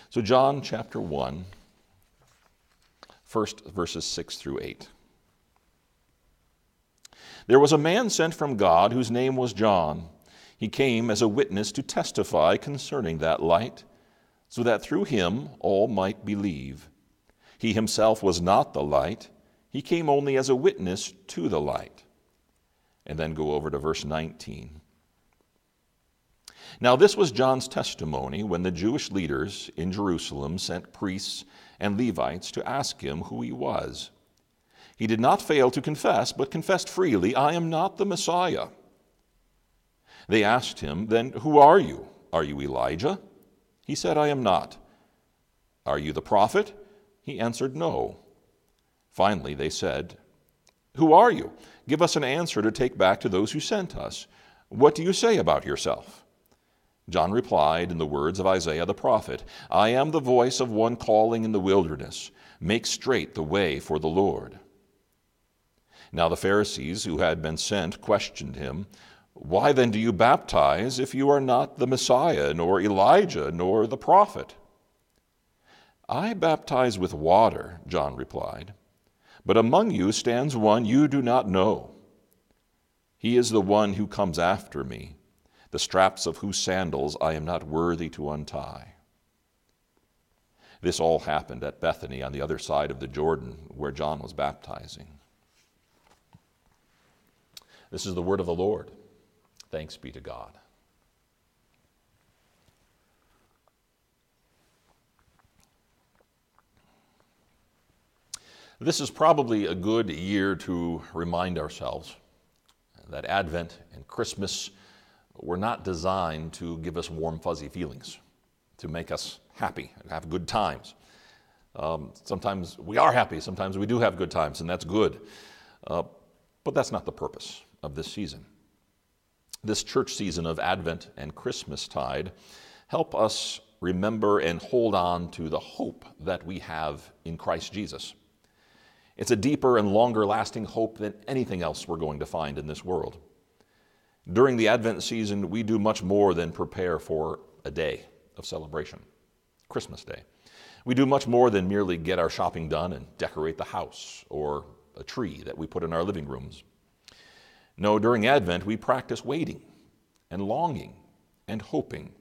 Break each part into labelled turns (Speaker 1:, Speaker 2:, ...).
Speaker 1: So John chapter 1, first verses 6 through 8. There was a man sent from God whose name was John. He came as a witness to testify concerning that light, so that through him all might believe. He himself was not the light. He came only as a witness to the light. And then go over to verse 19. Now this was John's testimony when the Jewish leaders in Jerusalem sent priests and Levites to ask him who he was. He did not fail to confess, but confessed freely, "I am not the Messiah." They asked him, "Then who are you? Are you Elijah?" He said, "I am not." "Are you the prophet?" He answered, "No." Finally they said, "Who are you? Give us an answer to take back to those who sent us. What do you say about yourself?" John replied in the words of Isaiah the prophet, "I am the voice of one calling in the wilderness, make straight the way for the Lord." Now the Pharisees who had been sent questioned him, "Why then do you baptize if you are not the Messiah, nor Elijah, nor the prophet?" "I baptize with water," John replied, "but among you stands one you do not know. He is the one who comes after me, the straps of whose sandals I am not worthy to untie." This all happened at Bethany on the other side of the Jordan, where John was baptizing. This is the word of the Lord. Thanks be to God. This is probably a good year to remind ourselves that Advent and Christmas were not designed to give us warm, fuzzy feelings, to make us happy and have good times. Sometimes we are happy, sometimes we do have good times, and that's good. But that's not the purpose of this season. This church season of Advent and Christmastide help us remember and hold on to the hope that we have in Christ Jesus. It's a deeper and longer lasting hope than anything else we're going to find in this world. During the Advent season, we do much more than prepare for a day of celebration, Christmas Day. We do much more than merely get our shopping done and decorate the house or a tree that we put in our living rooms. No, during Advent, we practice waiting and longing and hoping.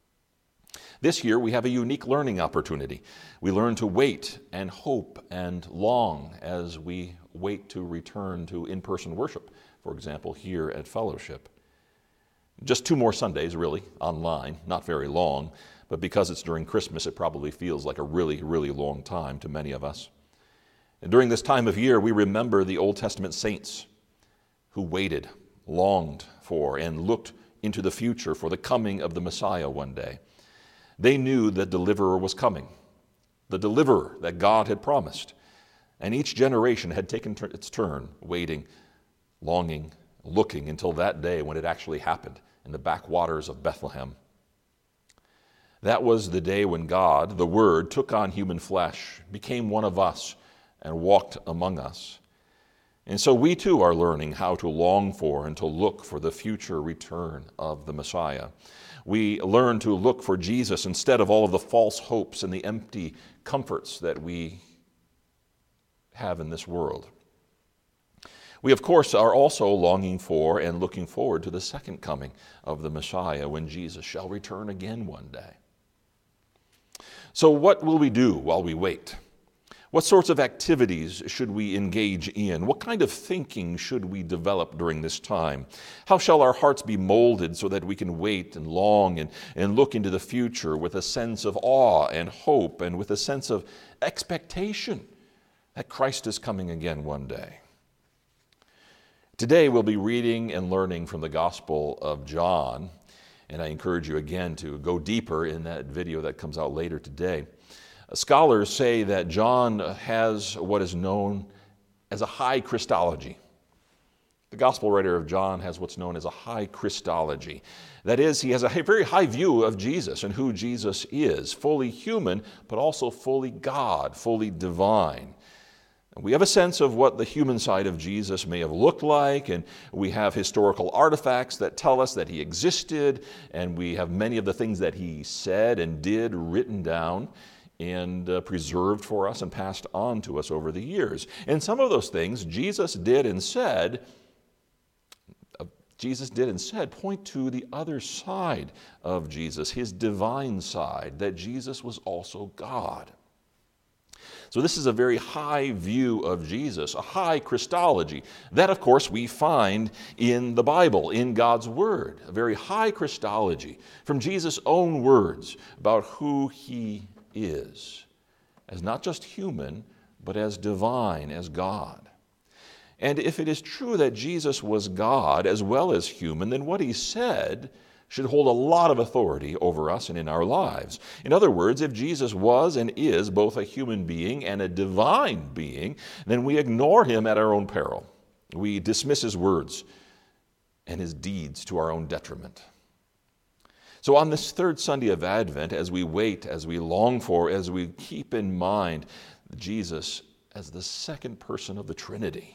Speaker 1: This year, we have a unique learning opportunity. We learn to wait and hope and long as we wait to return to in-person worship, for example, here at Fellowship. Just 2 more Sundays, really, online, not very long, but because it's during Christmas, it probably feels like a really, really long time to many of us. And during this time of year, we remember the Old Testament saints who waited, longed for, and looked into the future for the coming of the Messiah one day. They knew that deliverer was coming, the deliverer that God had promised. And each generation had taken its turn, waiting, longing, looking until that day when it actually happened in the backwaters of Bethlehem. That was the day when God, the Word, took on human flesh, became one of us, and walked among us. And so we too are learning how to long for and to look for the future return of the Messiah. We learn to look for Jesus instead of all of the false hopes and the empty comforts that we have in this world. We, of course, are also longing for and looking forward to the second coming of the Messiah when Jesus shall return again one day. So what will we do while we wait? What sorts of activities should we engage in? What kind of thinking should we develop during this time? How shall our hearts be molded so that we can wait and long and look into the future with a sense of awe and hope and with a sense of expectation that Christ is coming again one day? Today we'll be reading and learning from the Gospel of John, and I encourage you again to go deeper in that video that comes out later today. Scholars say that John has what is known as a high Christology. The gospel writer of John has what's known as a high Christology. That is, he has a very high view of Jesus and who Jesus is, fully human, but also fully God, fully divine. We have a sense of what the human side of Jesus may have looked like, and we have historical artifacts that tell us that he existed, and we have many of the things that he said and did written down and preserved for us and passed on to us over the years. And some of those things Jesus did and said point to the other side of Jesus, his divine side, that Jesus was also God. So this is a very high view of Jesus, a high Christology. That, of course, we find in the Bible, in God's Word, a very high Christology from Jesus' own words about who he is, as not just human, but as divine, as God. And if it is true that Jesus was God as well as human, then what he said should hold a lot of authority over us and in our lives. In other words, if Jesus was and is both a human being and a divine being, then we ignore him at our own peril. We dismiss his words and his deeds to our own detriment. So on this third Sunday of Advent, as we wait, as we long for, as we keep in mind Jesus as the second person of the Trinity,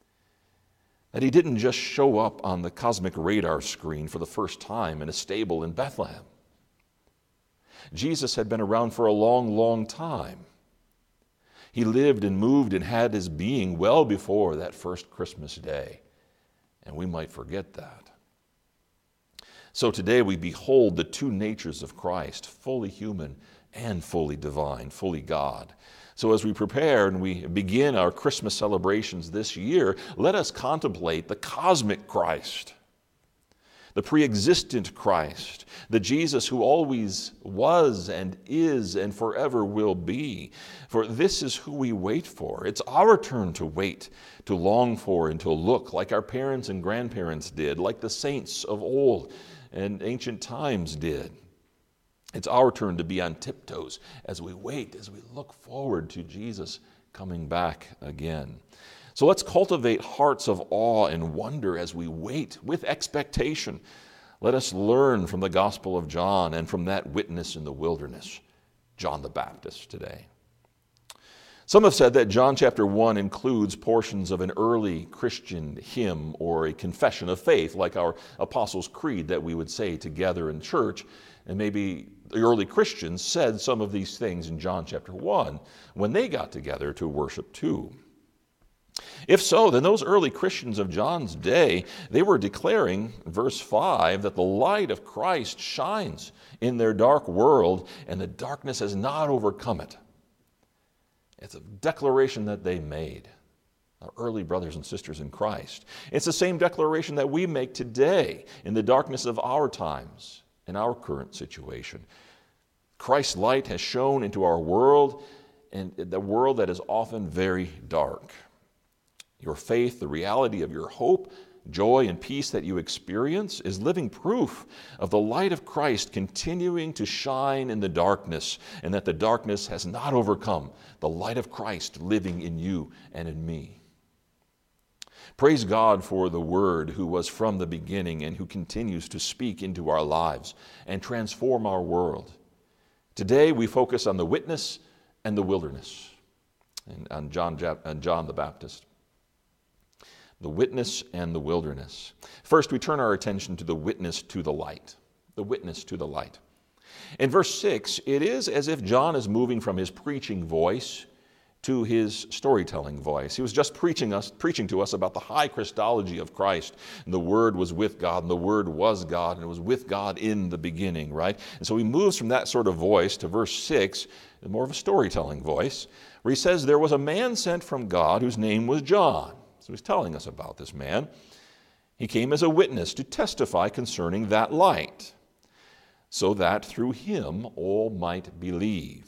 Speaker 1: that he didn't just show up on the cosmic radar screen for the first time in a stable in Bethlehem. Jesus had been around for a long, long time. He lived and moved and had his being well before that first Christmas day, and we might forget that. So today we behold the two natures of Christ, fully human and fully divine, fully God. So as we prepare and we begin our Christmas celebrations this year, let us contemplate the cosmic Christ, the pre-existent Christ, the Jesus who always was and is and forever will be. For this is who we wait for. It's our turn to wait, to long for, and to look like our parents and grandparents did, like the saints of old and ancient times did. It's our turn to be on tiptoes as we wait, as we look forward to Jesus coming back again. So let's cultivate hearts of awe and wonder as we wait with expectation. Let us learn from the Gospel of John and from that witness in the wilderness, John the Baptist, today. Some have said that John chapter 1 includes portions of an early Christian hymn or a confession of faith, like our Apostles' Creed that we would say together in church. And maybe the early Christians said some of these things in John chapter 1 when they got together to worship too. If so, then those early Christians of John's day, they were declaring, verse 5, that the light of Christ shines in their dark world and the darkness has not overcome it. It's a declaration that they made, our early brothers and sisters in Christ. It's the same declaration that we make today in the darkness of our times, in our current situation. Christ's light has shone into our world, and the world that is often very dark. Your faith, the reality of your hope, joy, and peace that you experience is living proof of the light of Christ continuing to shine in the darkness, and that the darkness has not overcome the light of Christ living in you and in me. Praise God for the Word who was from the beginning and who continues to speak into our lives and transform our world. Today we focus on the witness and the wilderness, and on John the Baptist. The witness and the wilderness. First, we turn our attention to the witness to the light. The witness to the light. In verse 6, it is as if John is moving from his preaching voice to his storytelling voice. He was just preaching to us about the high Christology of Christ. And the Word was with God, and the Word was God, and it was with God in the beginning, right? And so he moves from that sort of voice to verse 6, more of a storytelling voice, where he says, there was a man sent from God whose name was John. So he's telling us about this man. He came as a witness to testify concerning that light, so that through him all might believe.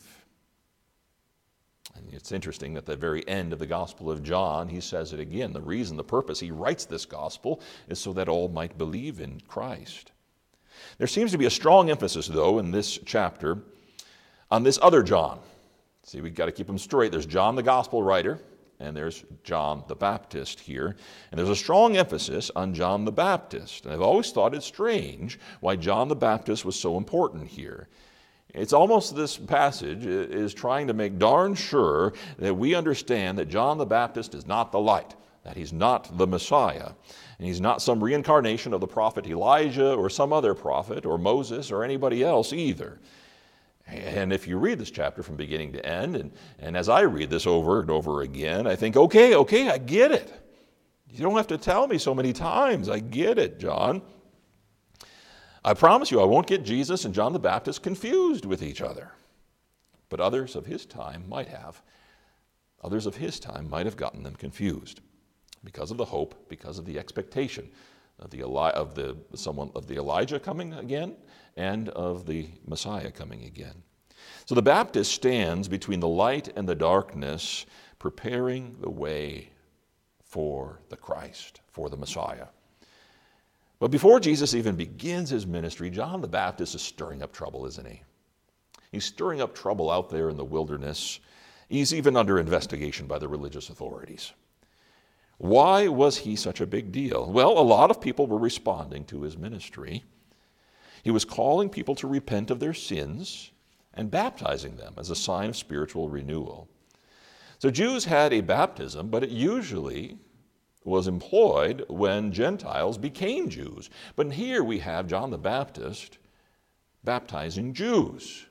Speaker 1: And it's interesting that at the very end of the Gospel of John, he says it again. The reason, the purpose he writes this Gospel is so that all might believe in Christ. There seems to be a strong emphasis, though, in this chapter on this other John. See, we've got to keep them straight. There's John the Gospel writer, and there's John the Baptist here. And there's a strong emphasis on John the Baptist. And I've always thought it strange why John the Baptist was so important here. It's almost this passage is trying to make darn sure that we understand that John the Baptist is not the light, that he's not the Messiah, and he's not some reincarnation of the prophet Elijah or some other prophet or Moses or anybody else either. And if you read this chapter from beginning to end, and as I read this over and over again, I think, okay, I get it. You don't have to tell me so many times. I get it, John. I promise you I won't get Jesus and John the Baptist confused with each other. But others of his time might have. Others of his time might have gotten them confused because of the hope, because of the expectation of the Elijah coming again and of the Messiah coming again. So the Baptist stands between the light and the darkness, preparing the way for the Christ, for the Messiah. But before Jesus even begins his ministry, John the Baptist is stirring up trouble, isn't he? He's stirring up trouble out there in the wilderness. He's even under investigation by the religious authorities. Why was he such a big deal? Well, a lot of people were responding to his ministry. He was calling people to repent of their sins and baptizing them as a sign of spiritual renewal. So Jews had a baptism, but it usually was employed when Gentiles became Jews. But here we have John the Baptist baptizing Jews.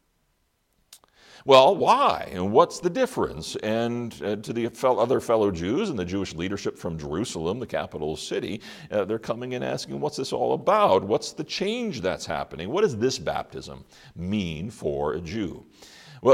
Speaker 1: Well, why? And what's the difference? And to the other fellow Jews and the Jewish leadership from Jerusalem, the capital city, they're coming and asking, what's this all about? What's the change that's happening? What does this baptism mean for a Jew? Well,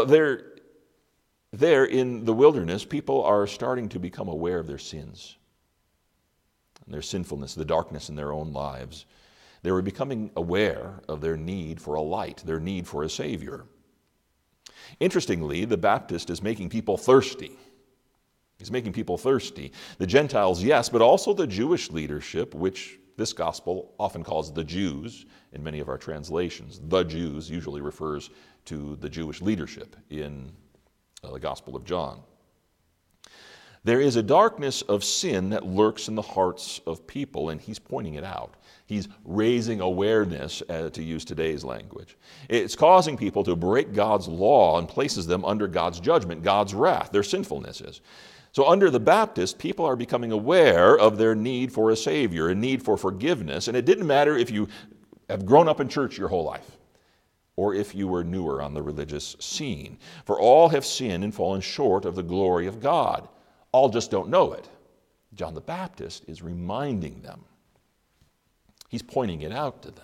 Speaker 1: there in the wilderness, people are starting to become aware of their sins, and their sinfulness, the darkness in their own lives. They were becoming aware of their need for a light, their need for a Savior. Interestingly, the Baptist is making people thirsty. He's making people thirsty. The Gentiles, yes, but also the Jewish leadership, which this gospel often calls the Jews in many of our translations. The Jews usually refers to the Jewish leadership in the Gospel of John. There is a darkness of sin that lurks in the hearts of people, and he's pointing it out. He's raising awareness, to use today's language. It's causing people to break God's law and places them under God's judgment, God's wrath, their sinfulness is. So under the Baptist, people are becoming aware of their need for a Savior, a need for forgiveness, and it didn't matter if you have grown up in church your whole life or if you were newer on the religious scene. For all have sinned and fallen short of the glory of God. All just don't know it. John the Baptist is reminding them. He's pointing it out to them.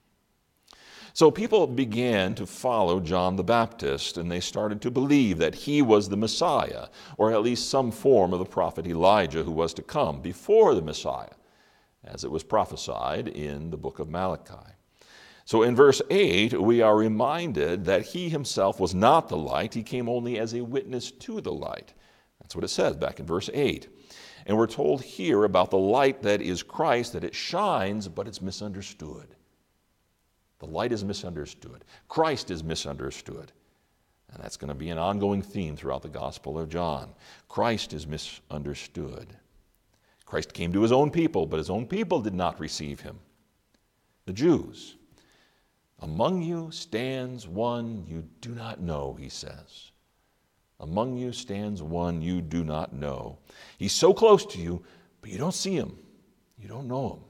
Speaker 1: So people began to follow John the Baptist, and they started to believe that he was the Messiah, or at least some form of the prophet Elijah who was to come before the Messiah, as it was prophesied in the book of Malachi. So in verse 8, we are reminded that he himself was not the light. He came only as a witness to the light. That's what it says back in verse 8. And we're told here about the light that is Christ, that it shines, but it's misunderstood. The light is misunderstood. Christ is misunderstood. And that's going to be an ongoing theme throughout the Gospel of John. Christ is misunderstood. Christ came to his own people, but his own people did not receive him. The Jews. Among you stands one you do not know, he says. Among you stands one you do not know. He's so close to you, but you don't see him. You don't know him.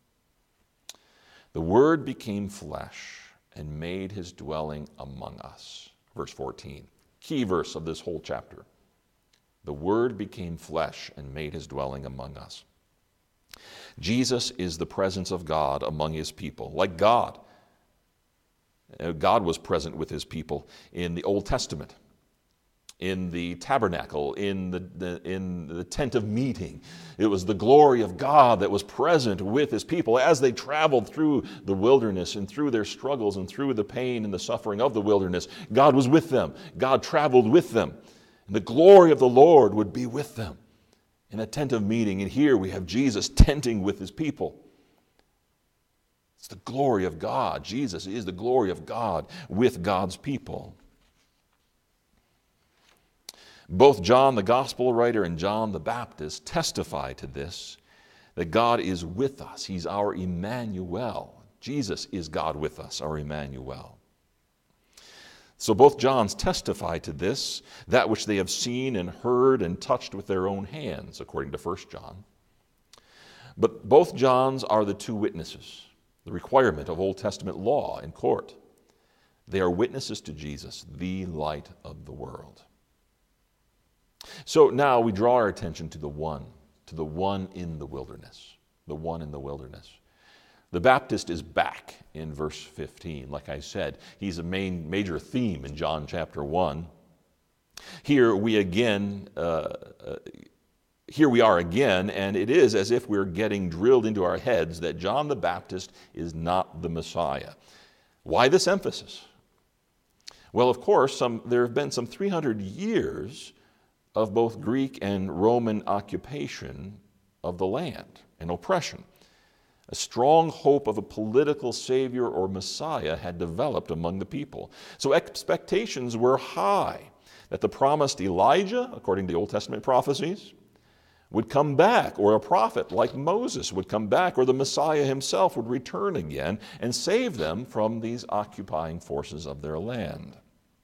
Speaker 1: The Word became flesh and made his dwelling among us. Verse 14, key verse of this whole chapter. The Word became flesh and made his dwelling among us. Jesus is the presence of God among his people. Like God. God was present with his people in the Old Testament, in the tabernacle, in the tent of meeting. It was the glory of God that was present with his people as they traveled through the wilderness and through their struggles and through the pain and the suffering of the wilderness. God was with them. God traveled with them. And the glory of the Lord would be with them in a tent of meeting. And here we have Jesus tenting with his people. It's the glory of God. Jesus is the glory of God with God's people. Both John the Gospel writer and John the Baptist testify to this, that God is with us. He's our Emmanuel. Jesus is God with us, our Emmanuel. So both Johns testify to this, that which they have seen and heard and touched with their own hands, according to 1 John. But both Johns are the two witnesses, the requirement of Old Testament law in court. They are witnesses to Jesus, the light of the world. So now we draw our attention to the one in the wilderness, the one in the wilderness. The Baptist is back in verse 15. Like I said, he's a major theme in John chapter 1. Here we are again, and it is as if we're getting drilled into our heads that John the Baptist is not the Messiah. Why this emphasis? Well, of course, there have been some 300 years of both Greek and Roman occupation of the land and oppression. A strong hope of a political savior or Messiah had developed among the people. So expectations were high that the promised Elijah, according to the Old Testament prophecies, would come back, or a prophet like Moses would come back, or the Messiah himself would return again and save them from these occupying forces of their land.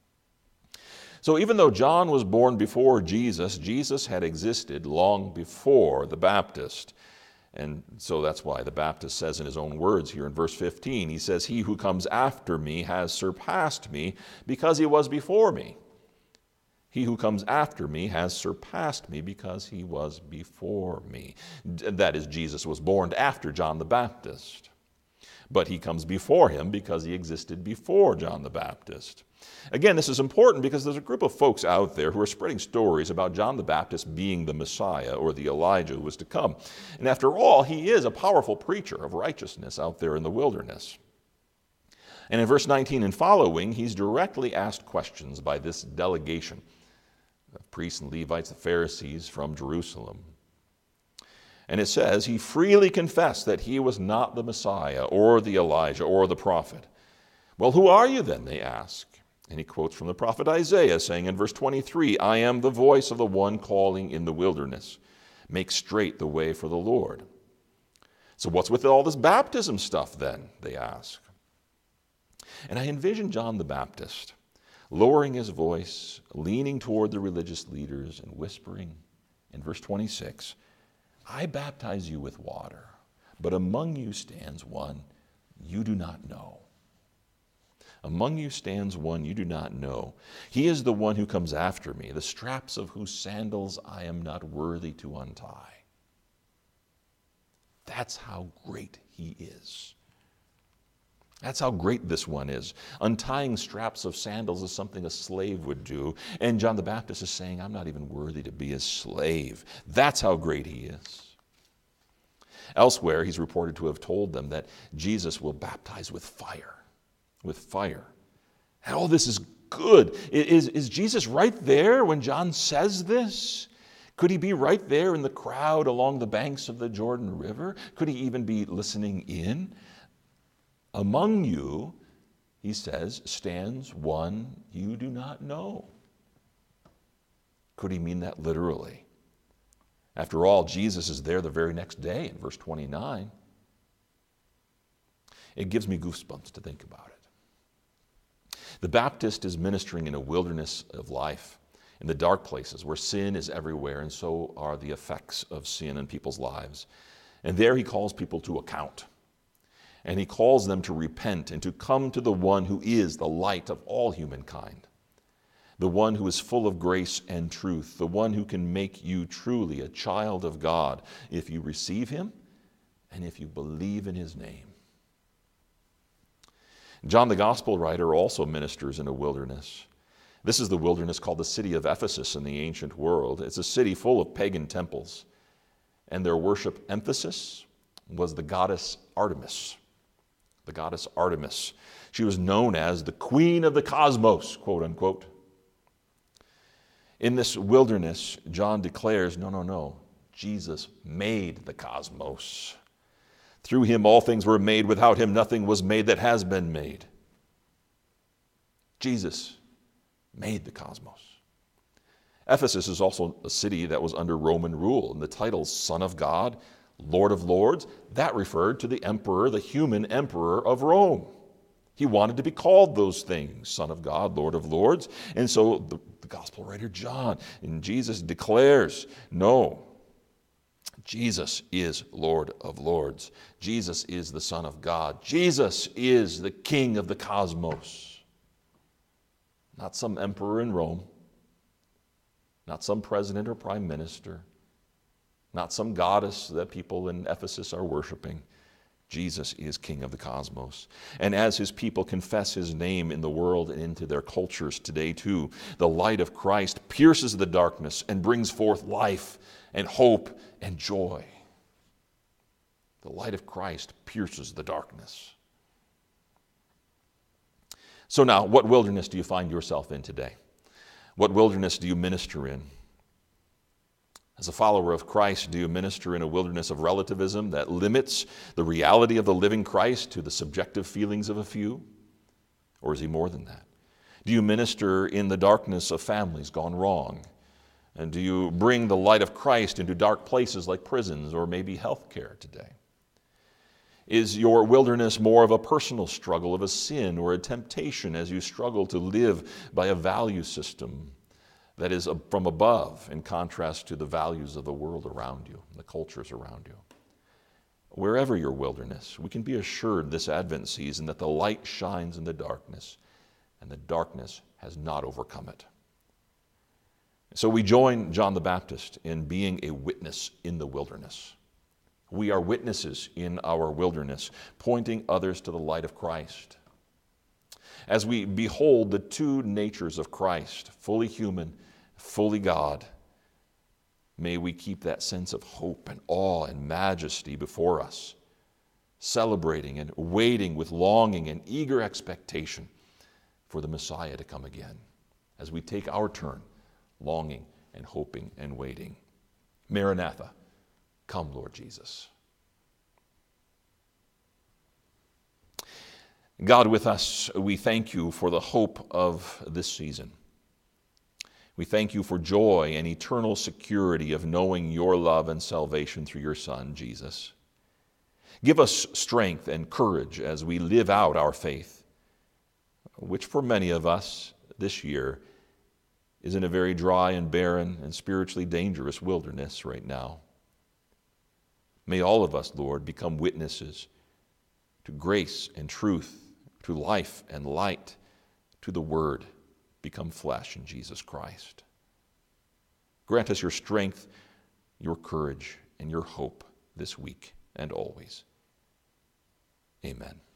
Speaker 1: So even though John was born before Jesus, Jesus had existed long before the Baptist. And so that's why the Baptist says in his own words here in verse 15, he says, "He who comes after me has surpassed me because he was before me." He who comes after me has surpassed me because he was before me. That is, Jesus was born after John the Baptist. But he comes before him because he existed before John the Baptist. Again, this is important because there's a group of folks out there who are spreading stories about John the Baptist being the Messiah or the Elijah who was to come. And after all, he is a powerful preacher of righteousness out there in the wilderness. And in verse 19 and following, he's directly asked questions by this delegation of priests and Levites, the Pharisees from Jerusalem. And it says, he freely confessed that he was not the Messiah or the Elijah or the prophet. "Well, who are you then?" they ask. And he quotes from the prophet Isaiah, saying in verse 23, "I am the voice of the one calling in the wilderness. Make straight the way for the Lord." So what's with all this baptism stuff then, they ask. And I envision John the Baptist lowering his voice, leaning toward the religious leaders and whispering in verse 26, "I baptize you with water, but among you stands one you do not know. Among you stands one you do not know. He is the one who comes after me, the straps of whose sandals I am not worthy to untie." That's how great he is. That's how great this one is. Untying straps of sandals is something a slave would do. And John the Baptist is saying, I'm not even worthy to be a slave. That's how great he is. Elsewhere, he's reported to have told them that Jesus will baptize with fire. With fire. And all this is good. Is Jesus right there when John says this? Could he be right there in the crowd along the banks of the Jordan River? Could he even be listening in? Among you, he says, stands one you do not know. Could he mean that literally? After all, Jesus is there the very next day in verse 29. It gives me goosebumps to think about it. The Baptist is ministering in a wilderness of life, in the dark places where sin is everywhere, and so are the effects of sin in people's lives. And there he calls people to account. And he calls them to repent and to come to the one who is the light of all humankind, the one who is full of grace and truth, the one who can make you truly a child of God if you receive him and if you believe in his name. John the Gospel writer also ministers in a wilderness. This is the wilderness called the city of Ephesus in the ancient world. It's a city full of pagan temples, and their worship emphasis was the goddess Artemis. The goddess Artemis. She was known as the queen of the cosmos, quote unquote. In this wilderness, John declares, no, Jesus made the cosmos. Through him all things were made. Without him nothing was made that has been made. Jesus made the cosmos. Ephesus is also a city that was under Roman rule, and the titles Son of God, Lord of Lords, that referred to the emperor, the human emperor of Rome. He wanted to be called those things, Son of God, Lord of Lords. And so the gospel writer John and Jesus declares, no, Jesus is Lord of Lords. Jesus is the Son of God. Jesus is the King of the cosmos. Not some emperor in Rome, not some president or prime minister, not some goddess that people in Ephesus are worshiping. Jesus is King of the cosmos. And as his people confess his name in the world and into their cultures today too, the light of Christ pierces the darkness and brings forth life and hope and joy. The light of Christ pierces the darkness. So now, what wilderness do you find yourself in today? What wilderness do you minister in? As a follower of Christ, do you minister in a wilderness of relativism that limits the reality of the living Christ to the subjective feelings of a few? Or is he more than that? Do you minister in the darkness of families gone wrong? And do you bring the light of Christ into dark places like prisons or maybe healthcare today? Is your wilderness more of a personal struggle of a sin or a temptation as you struggle to live by a value system that is from above in contrast to the values of the world around you, the cultures around you? Wherever your wilderness, we can be assured this Advent season that the light shines in the darkness, and the darkness has not overcome it. So we join John the Baptist in being a witness in the wilderness. We are witnesses in our wilderness, pointing others to the light of Christ. As we behold the two natures of Christ, fully human, fully God, may we keep that sense of hope and awe and majesty before us, celebrating and waiting with longing and eager expectation for the Messiah to come again, as we take our turn, longing and hoping and waiting. Maranatha, come, Lord Jesus. God, with us, we thank you for the hope of this season. We thank you for joy and eternal security of knowing your love and salvation through your Son, Jesus. Give us strength and courage as we live out our faith, which for many of us this year is in a very dry and barren and spiritually dangerous wilderness right now. May all of us, Lord, become witnesses to grace and truth, to life and light, to the Word become flesh in Jesus Christ. Grant us your strength, your courage, and your hope this week and always. Amen.